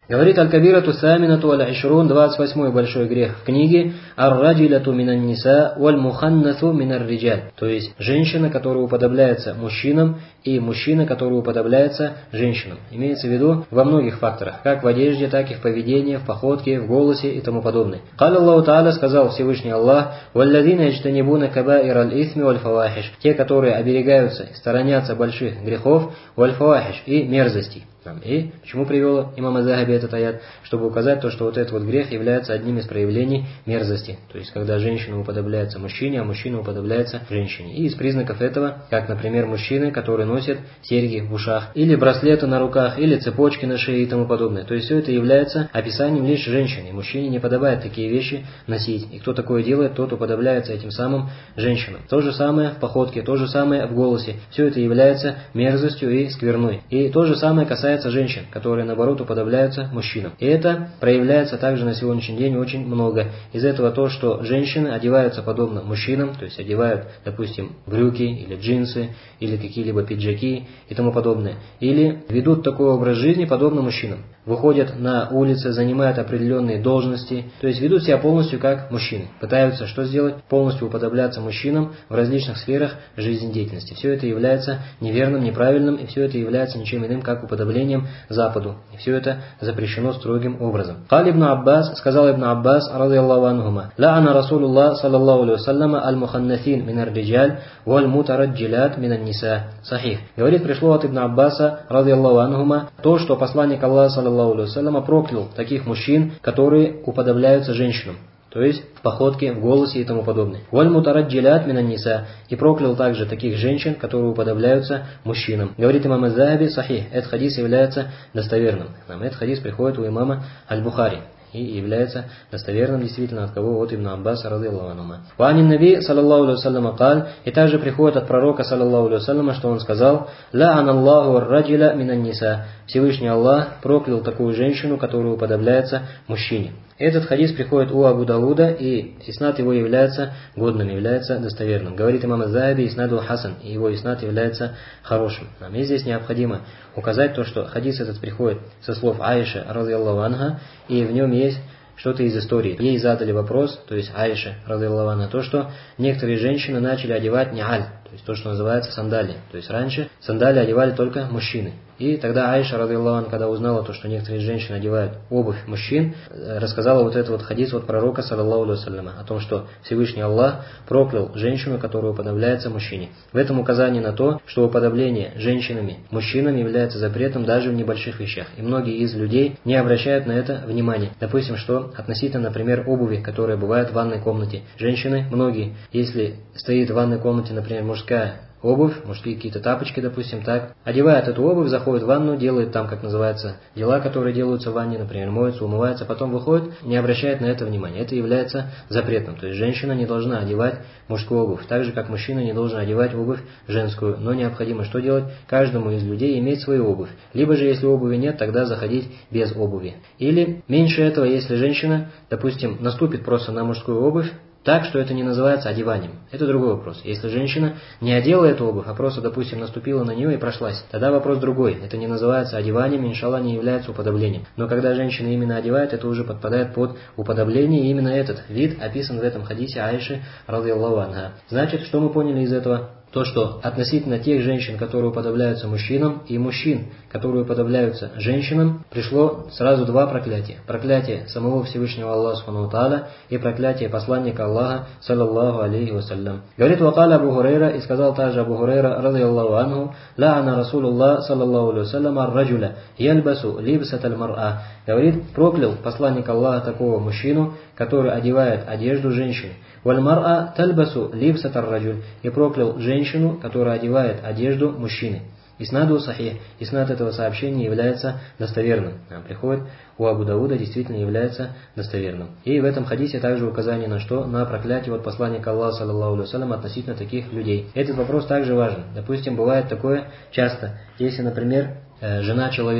Говорит аль-Кабирату Саминату аль-Ишрун, 28-й большой грех в книге, ар-раджиляту минан ниса валь-муханнасу минар-риджаль. То есть женщина, которая уподобляется мужчинам, и мужчина, который уподобляется женщинам. Имеется в виду во многих факторах, как в одежде, так и в поведении, в походке, в голосе и тому подобное. Каль Аллаху Та'аля, сказал Всевышний Аллах, валладина яджтанибуна кабаир аль-исми валь-фавахиш. Те, которые оберегаются и сторонятся больших грехов, валь-фавахиш и мерзостей. И почему привел имам Аз-Захаби этот аят? Чтобы указать то, что вот этот вот грех является одним из проявлений мерзости. То есть, когда женщина уподобляется мужчине, а мужчина уподобляется женщине. И из признаков этого, как, например, мужчины, которые носят серьги в ушах, или браслеты на руках, или цепочки на шее и тому подобное. То есть, все это является описанием лишь женщины. Мужчине не подобает такие вещи носить. И кто такое делает, тот уподобляется этим самым женщинам. То же самое в походке, то же самое в голосе. Все это является мерзостью и скверной. И то же самое касается женщин, которые наоборот уподобляются мужчинам. И это проявляется также на сегодняшний день очень много. Из этого то, что женщины одеваются подобно мужчинам, то есть одевают, допустим, брюки или джинсы, или какие-либо пиджаки и тому подобное. Или ведут такой образ жизни подобно мужчинам. Выходят на улицы, занимают определенные должности, то есть ведут себя полностью как мужчины. Пытаются что сделать? Полностью уподобляться мужчинам в различных сферах жизнедеятельности. Все это является неверным, неправильным, и все это является ничем иным, как уподоблением Западу. И все это запрещено строгим образом. Каль ибн Аббас, сказал ибн Аббас, радийаллаху анхума, ла'ана Расулуллах, саллаллаху алейхи вассалям, аль-муханнафин минар риджаль, валь-мутараджилят минан ниса. Сахих. Говорит, пришло от ибн Аббаса, радийаллаху анхума, то, что посланник Аллаха, саллаллаху алейхи вассалям, проклял таких мужчин, которые уподобляются женщинам. То есть в походке, в голосе и тому подобное. Валь-мутараджилят минан ниса. И проклял также таких женщин, которые уподобляются мужчинам. Говорит имам Аз-Захаби, сахих. Этот хадис является достоверным. Этот хадис приходит у имама Аль-Бухари. И является достоверным действительно от кого? От Ибн Аббаса, радийаллаху анху. Ванин Наби, саллаллаху алейхи вассалям, каль, и также приходит от пророка, саллаллаху алейхи вассалям, что он сказал, ла'ан Аллаху ар-раджиля минан ниса. Всевышний Аллах проклял такую женщину, которая уподобляется мужчине. Этот хадис приходит у Абу Дауда, и иснад его является годным, является достоверным. Говорит имам Аз-Захаби, иснаду хасан, и его иснад является хорошим. Нам здесь необходимо указать то, что хадис этот приходит со слов Аиши, радийаллаху анха, и в нем есть что-то из истории. Ей задали вопрос, то есть Аиша, радийаллаху анха, то, что некоторые женщины начали одевать ни'аль, то есть то, что называется сандали. То есть раньше сандали одевали только мужчины. И тогда Аиша, радийаллаху анха, когда узнала то, что некоторые женщины одевают обувь мужчин, рассказала вот этот вот хадис от пророка, саллаллаху алейхи вассалям, о том, что Всевышний Аллах проклял женщину, которая уподобляется мужчине. В этом указание на то, что уподобление женщинами мужчинам является запретом даже в небольших вещах. И многие из людей не обращают на это внимания. Допустим, что относительно, например, обуви, которая бывает в ванной комнате. Женщины, многие, если стоит в ванной комнате, например, мужская обувь, мужские какие-то тапочки, допустим, так, одевает эту обувь, заходит в ванну, делает там, как называется, дела, которые делаются в ванне, например, моется, умывается, потом выходит, не обращает на это внимания. Это является запретным. То есть женщина не должна одевать мужскую обувь, так же, как мужчина не должен одевать обувь женскую. Но необходимо что делать? Каждому из людей иметь свою обувь. Либо же, если обуви нет, тогда заходить без обуви. Или меньше этого, если женщина, допустим, наступит просто на мужскую обувь, так, что это не называется одеванием. Это другой вопрос. Если женщина не одела эту обувь, а просто, допустим, наступила на нее и прошлась, тогда вопрос другой. Это не называется одеванием, иншаллах, не является уподоблением. Но когда женщина именно одевает, это уже подпадает под уподобление, и именно этот вид описан в этом хадисе Аиши, радийаллаху анха. Значит, что мы поняли из этого? То, что относительно тех женщин, которые уподобляются мужчинам, и мужчин, которые уподобляются женщинам, пришло сразу два проклятия. Проклятие самого Всевышнего Аллаха Субхану Тааля и проклятие посланника Аллаха, саллаллаху алейхи вассалям. Говорит вакаля Абу Хурайра, и сказал также Абу Хурайра, радийаллаху анху, ла'ана Расулуллах, саллаллаху алейхи вассалям, ар-раджуля, яльбасу либсаталь мар'а. Говорит, проклял посланник Аллаха такого мужчину, который одевает одежду женщины. Валь-мар'а тальбасу либсатар раджуль. И проклял женщину, которая одевает одежду мужчины. Иснаду сахих. Иснад этого сообщения является достоверным. Приходит у Абу Дауда, действительно является достоверным. И в этом хадисе также указание на что? На проклятие от посланника Аллаха, саллаллаху алейхи вассалям, относительно таких людей. Этот вопрос также важен. Допустим, бывает такое часто. Если, например, жена человека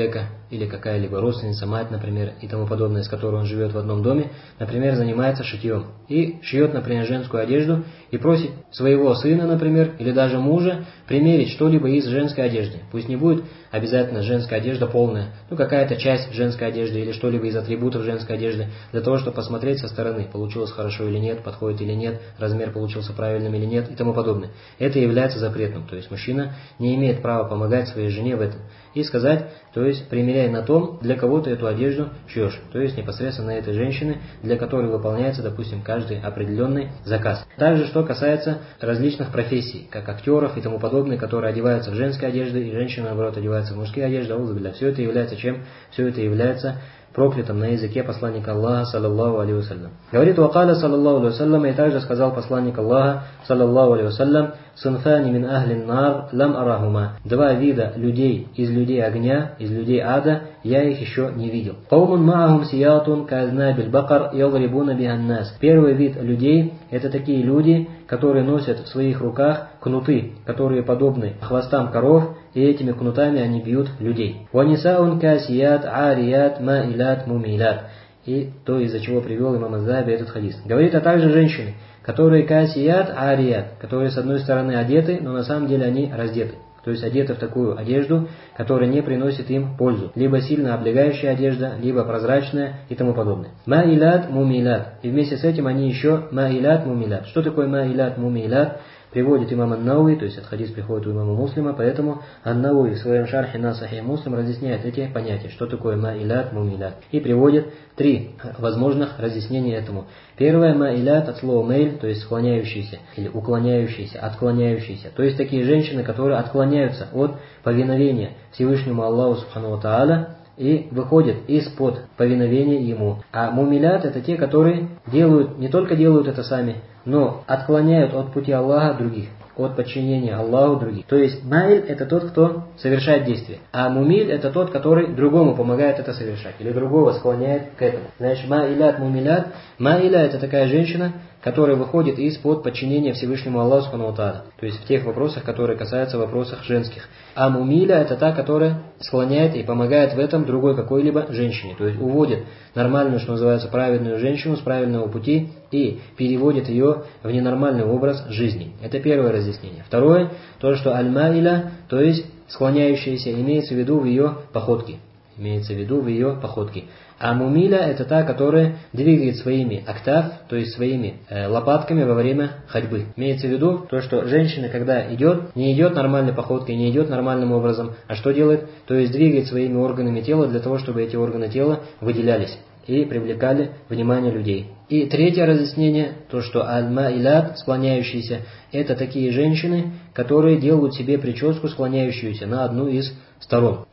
или какая-либо родственница, мать, например, и тому подобное, с которой он живет в одном доме, например, занимается шитьем и шьет, например, женскую одежду и просит своего сына, например, или даже мужа примерить что-либо из женской одежды. Пусть не будет обязательно женская одежда полная, какая-то часть женской одежды или что-либо из атрибутов женской одежды, для того, чтобы посмотреть со стороны, получилось хорошо или нет, подходит или нет, размер получился правильным или нет и тому подобное. Это является запретным, то есть мужчина не имеет права помогать своей жене в этом. И сказать, то есть примеряй на том, для кого ты эту одежду шьешь, то есть непосредственно на этой женщины, для которой выполняется, допустим, каждый определенный заказ. Также, что касается различных профессий, как актеров и тому подобное, которые одеваются в женские одежды, и женщины, наоборот, одеваются в мужские одежды, все это является чем? Все это является проклятым на языке посланника Аллаха, саллаллаху алейхи вассалям. Говорит, вакаля, саллаллаху алейхи вассалям, и также сказал посланник Аллаха, саллаллаху алейхи вассалям, сунфани мин ахлин нар лам арахума. Два вида людей из людей огня, из людей ада, я их еще не видел. Каумун маахум сиятун казнабиль бакар ялрибуна биганнас. Первый вид людей — это такие люди, которые носят в своих руках кнуты, которые подобны хвостам коров, и этими кнутами они бьют людей. Ванисаун касият арият маилят мумилят. И то, из-за чего привел имам Аззаби этот хадис. Говорит, а также женщины, которые касият арият, которые с одной стороны одеты, но на самом деле они раздеты. То есть одеты в такую одежду, которая не приносит им пользу. Либо сильно облегающая одежда, либо прозрачная и тому подобное. Маилят мумилят. И вместе с этим они еще маилят мумилят. Что такое маилят мумилят? Приводит имам Ан-Науи, то есть этот хадис приходит у имама Муслима, поэтому Ан-Науи в своем шархе на Сахих Муслим разъясняет эти понятия, что такое маилят, мумилят, и приводит три возможных разъяснения этому. Первое, маилят от слова мейль, то есть склоняющиеся, или уклоняющиеся, отклоняющиеся, то есть такие женщины, которые отклоняются от повиновения Всевышнему Аллаху Субхану ва Тааля и выходят из-под повиновения Ему. А мумилят — это те, которые не только делают это сами, но отклоняют от пути Аллаха других, от подчинения Аллаху других. То есть маиль — это тот, кто совершает действие, а мумиль — это тот, который другому помогает это совершать, или другого склоняет к этому. Значит, маилят, мумилят. Маиля — это такая женщина, которая выходит из-под подчинения Всевышнему Аллаху Субхану ва Тааля, то есть в тех вопросах, которые касаются вопросов женских. А мумиля — это та, которая склоняет и помогает в этом другой какой-либо женщине, то есть уводит нормальную, что называется, праведную женщину с правильного пути и переводит ее в ненормальный образ жизни. Это первое разъяснение. Второе, то, что аль-маиля, то есть склоняющаяся, имеется в виду в ее походке. А мумиля — это та, которая двигает своими октав, то есть своими лопатками во время ходьбы. Имеется в виду то, что женщина, когда идет, не идет нормальной походкой, не идет нормальным образом, а что делает? То есть двигает своими органами тела для того, чтобы эти органы тела выделялись и привлекали внимание людей. И третье разъяснение, то, что аль-маилят, склоняющиеся, это такие женщины, которые делают себе прическу, склоняющуюся на одну из сторон.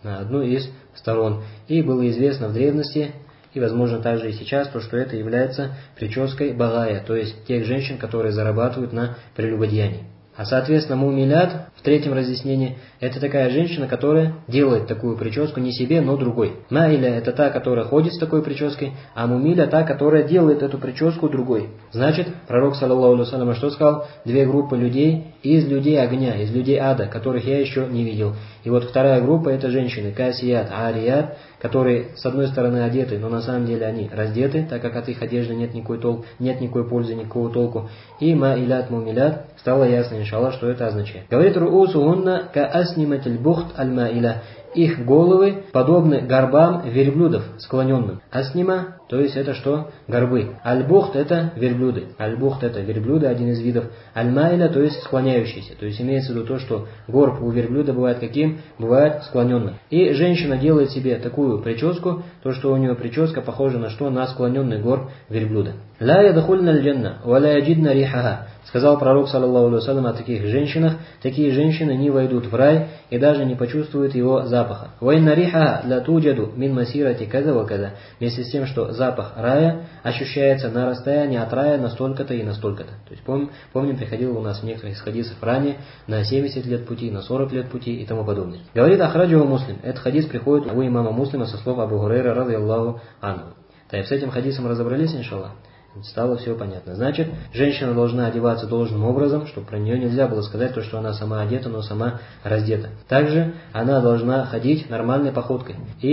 И было известно в древности, и возможно также и сейчас, то, что это является прической багая, то есть тех женщин, которые зарабатывают на прелюбодеянии. А соответственно мумилят, в третьем разъяснении, это такая женщина, которая делает такую прическу не себе, но другой. Маиля — это та, которая ходит с такой прической, а мумиля — та, которая делает эту прическу другой. Значит, пророк, саллаллаху алейхи вассалям, что сказал? Две группы людей из людей огня, из людей ада, которых я еще не видел. И вот вторая группа — это женщины, касият, арият, которые с одной стороны одеты, но на самом деле они раздеты, так как от их одежды нет никакой пользы, никакого толку. И маилят, мумилят, стало ясно, иншаллах, что это означает. Говорит, руусухунна ка асниматиль бухт аль-маиля. Их головы подобны горбам верблюдов, склоненным. Аснима, то есть это что? Горбы. Аль-бухт — это верблюды. Аль-бухт — это верблюды, один из видов. Аль-майля, то есть склоняющийся. То есть имеется в виду то, что горб у верблюда бывает каким? Бывает склоненным. И женщина делает себе такую прическу, то, что у нее прическа похожа на что? На склоненный горб верблюда. «Ла ядхульна аль-джанна, ва ла яджидна рихаха». Сказал пророк, саллаллаху алейхи вассалям, о таких женщинах: такие женщины не войдут в рай и даже не почувствуют его запаха. «Вайна риха ла туджаду мин масирати каза ва каза». Вместе с тем, что запах рая ощущается на расстоянии от рая на столько-то и на столько-то. То есть помним, приходило у нас в некоторых хадисах ранее на 70 лет пути, на 40 лет пути и тому подобное. Говорит ахраджаху Муслим. Этот хадис приходит у имама Муслима со слов Абу Хурайра радийаллаху анху. Так, с этим хадисом разобрались, иншаллах? Стало все понятно. Значит, женщина должна одеваться должным образом, чтобы про нее нельзя было сказать то, что она сама одета, но сама раздета. Также она должна ходить нормальной походкой. И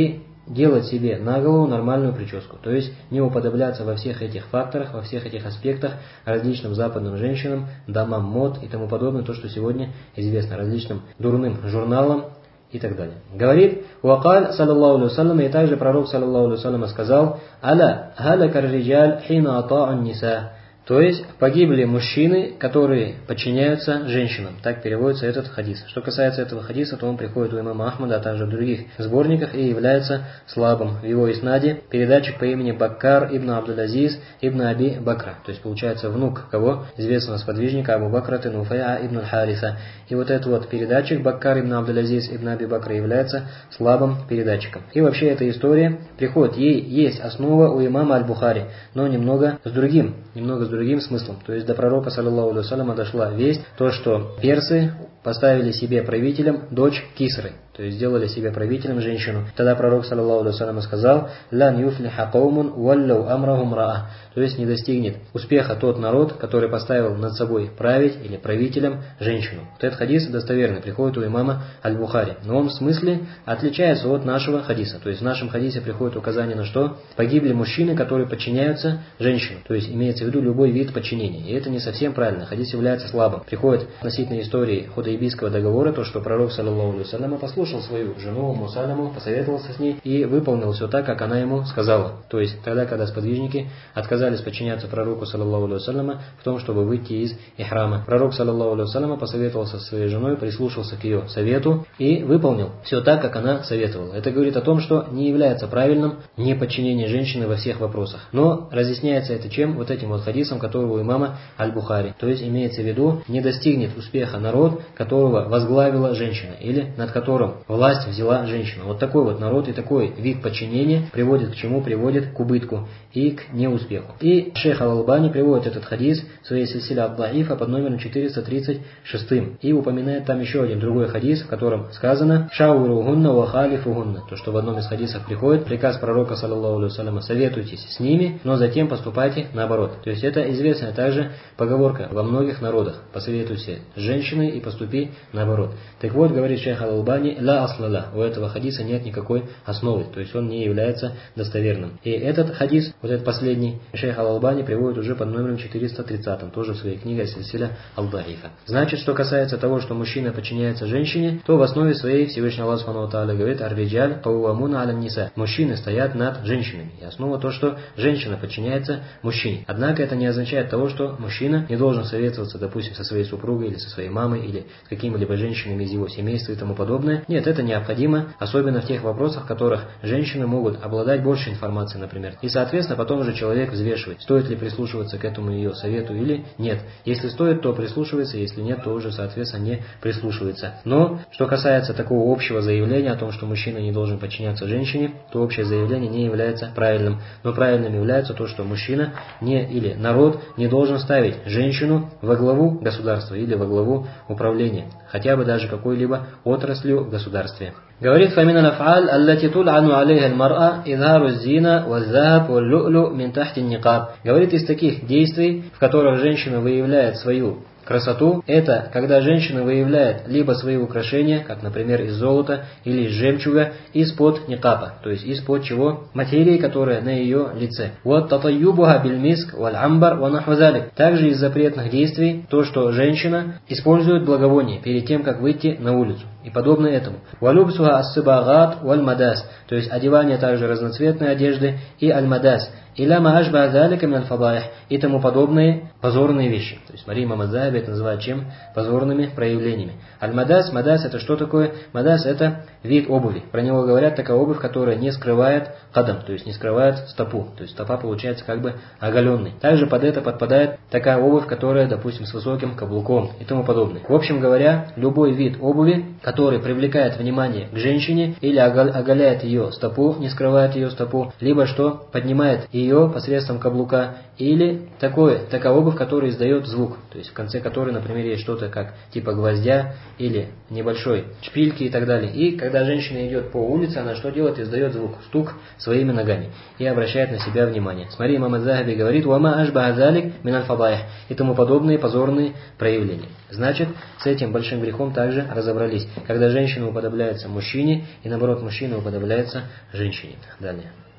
делать себе на голову нормальную прическу. То есть не уподобляться во всех этих факторах, во всех этих аспектах различным западным женщинам, домам мод и тому подобное, то, что сегодня известно различным дурным журналам и так далее. Говорит, «Вакаль, саллаллаху алейхи вассалям», и также пророк, саллаллаху алейхи вассалям, сказал, «Аля, халякар риджаль хина ата'ан ниса». То есть погибли мужчины, которые подчиняются женщинам. Так переводится этот хадис. Что касается этого хадиса, то он приходит у имама Ахмада, а также в других сборниках и является слабым. В его иснаде передатчик по имени Баккар ибн Абдул-Азиз ибн Аби Бакра. То есть получается внук кого? Известного сподвижника Абу Бакра Нуфая ибн Хариса. И вот этот вот передатчик Баккар ибн Абдул-Азиз ибн Аби Бакра является слабым передатчиком. И вообще эта история приходит, ей есть основа у имама Аль-Бухари, но немного с другим смыслом. То есть до пророка, саллаллаху алейхи вассаляма, дошла весть, то, что персы поставили себе правителем дочь Кисры. То есть сделали себе правителем женщину. Тогда пророк, саллаллаху алейхи вассаляма, сказал, «Лян юфлиха каумун валлау амрахум раа». То есть не достигнет успеха тот народ, который поставил над собой править или правителем женщину. Вот этот хадис достоверный, приходит у имама Аль-Бухари. Но он в смысле отличается от нашего хадиса. То есть в нашем хадисе приходит указание на что? Погибли мужчины, которые подчиняются женщинам. То есть имеется в виду любой вид подчинения. И это не совсем правильно. Хадис является слабым. Приходит относительно истории Худайбийского договора, то, что пророк, саллаллаху алейхи вассаляма, послушал свою жену Мусаляму, посоветовался с ней и выполнил все так, как она ему сказала. То есть тогда, когда сподвижники отказались подчиняться пророку, саллаллаху алейхи вассаляма, в том, чтобы выйти из ихрама. Пророк, саллаллаху алейхи вассаляма, посоветовался со своей женой, прислушался к ее совету и выполнил все так, как она советовала. Это говорит о том, что не является правильным неподчинение женщины во всех вопросах. Но разъясняется это чем? Вот этим вот хадисом, которого у имама Аль-Бухари. То есть имеется в виду, не достигнет успеха народ, которого возглавила женщина, или над которым власть взяла женщина. Вот такой вот народ и такой вид подчинения приводит к чему? Приводит к убытку и к неуспеху. И шейх Аль-Албани приводит этот хадис в своей сильсиле ад-Даифа под номером 436 и упоминает там еще один другой хадис, в котором сказано «Шауругунна ва халифугунна», то, что в одном из хадисов приходит приказ пророка, саллаллаху алейхи вассаляма, советуйтесь с ними, но затем поступайте наоборот. То есть это известная также поговорка во многих народах: посоветуйся с женщиной и поступи наоборот. Так вот, говорит шейх Аль-Албани, ла аслала, у этого хадиса нет никакой основы, то есть он не является достоверным. И этот хадис, вот этот последний, шейх Аль-Албани приводит уже под номером 430, тоже в своей книге «Сильсиля ад-Даифа». Значит, что касается того, что мужчина подчиняется женщине, то в основе своей Всевышний Аллах Субхану ва Тааля говорит: «Ар-риджаль каввамуна аля ниса». Мужчины стоят над женщинами. И основа то, что женщина подчиняется мужчине. Однако это не означает того, что мужчина не должен советоваться, допустим, со своей супругой или со своей мамой, или с какими-либо женщинами из его семейства и тому подобное. Нет, это необходимо, особенно в тех вопросах, в которых женщины могут обладать больше информации, например. И, соответственно, потом уже человек взвешивает, стоит ли прислушиваться к этому ее совету или нет. Если стоит, то прислушивается, если нет, то уже, соответственно, не прислушивается. Но, что касается такого общего заявления о том, что мужчина не должен подчиняться женщине, то общее заявление не является правильным. Но правильным является то, что мужчина или народ не должен ставить женщину во главу государства или во главу управления, хотя бы даже какой-либо отраслью в государстве. Говорит: «Фамин аль-аф'аль аллати тул'ану алейха аль-мар'a изхару az-зина ваз-захаб вал-лю'лю мин тахти ан-никаб». Говорит, из таких действий, в которых женщина выявляет свою красоту, это когда женщина выявляет либо свои украшения, как, например, из золота или из жемчуга, из-под никаба, то есть из-под чего? Материи, которая на ее лице. Вот татайюбуха бильмиск валь-амбар ва нахва залик. Также из запретных действий то, что женщина использует благовоние перед тем, как выйти на улицу. И подобное этому. Валюбсуха ас-сибагат валь-мадас, то есть одевание также разноцветной одежды и аль-мадас. Иля ма ашба залика мин аль-фадаих, и тому подобные позорные вещи. То есть Мария Мамадзаби это называют чем? Позорными проявлениями. Аль-мадас, мадас это что такое? Мадас это вид обуви. Про него говорят такая обувь, которая не скрывает кадам, то есть не скрывает стопу. То есть стопа получается как бы оголенной. Также под это подпадает такая обувь, которая, допустим, с высоким каблуком и тому подобное. В общем говоря, любой вид обуви, который привлекает внимание к женщине или оголяет ее стопу, не скрывает ее стопу, либо что поднимает ее нее посредством каблука, или такая обувь, которая издает звук, то есть в конце которой, например, есть что-то как типа гвоздя или небольшой шпильки и так далее. И когда женщина идет по улице, она что делает? Издает звук, стук своими ногами и обращает на себя внимание. Смотри, имам ас-Захаби говорит: «Вама ашбаха залик миналь фадаих» и тому подобные позорные проявления. Значит, с этим большим грехом также разобрались, когда женщина уподобляется мужчине и наоборот мужчина уподобляется женщине. Далее.